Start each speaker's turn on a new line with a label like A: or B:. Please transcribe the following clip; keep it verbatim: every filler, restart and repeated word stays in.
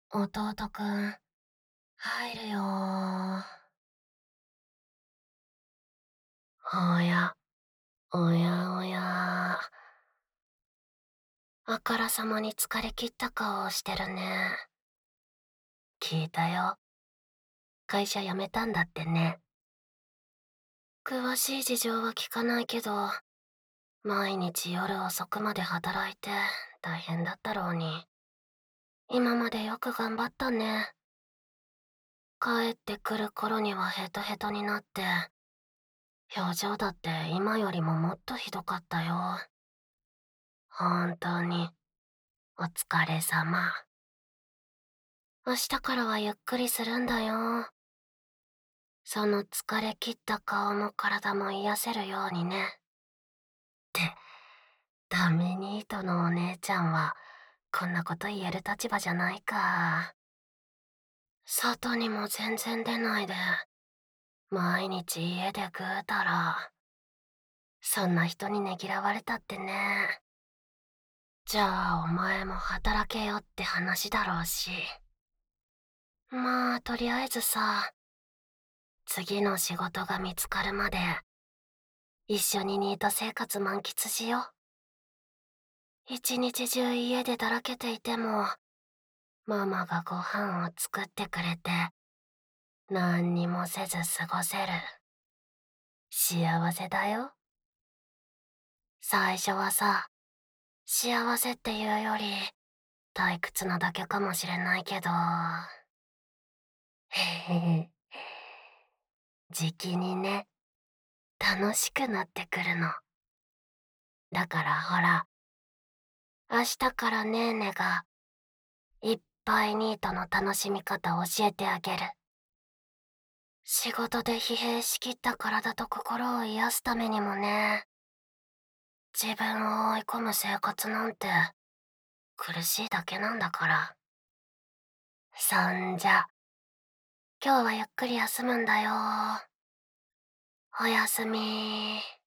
A: 弟くん、入るよー。おや、おやおや。あからさまに疲れ切った顔をしてるね。聞いたよ。会社辞めたんだってね。詳しい事情は聞かないけど、毎日夜遅くまで働いて大変だったろうに。今までよく頑張ったね。帰ってくる頃にはヘトヘトになって、表情だって今よりももっとひどかったよ。本当に、お疲れ様。明日からはゆっくりするんだよ。その疲れ切った顔も体も癒せるようにね。って、ダメニートのお姉ちゃんは、こんなこと言える立場じゃないか。外にも全然出ないで、毎日家でぐうたら。そんな人にねぎらわれたってね。じゃあお前も働けよって話だろうし。まあ、とりあえずさ、次の仕事が見つかるまで、一緒にニート生活満喫しよう。一日中家でだらけていても、ママがご飯を作ってくれて、何にもせず過ごせる。幸せだよ。最初はさ、幸せっていうより、退屈なだけかもしれないけど、へへへ。じきにね、楽しくなってくるの。だからほら、明日からねーねが、いっぱいニートの楽しみ方教えてあげる。仕事で疲弊しきった体と心を癒すためにもね、自分を追い込む生活なんて、苦しいだけなんだから。そんじゃ、今日はゆっくり休むんだよ。おやすみ。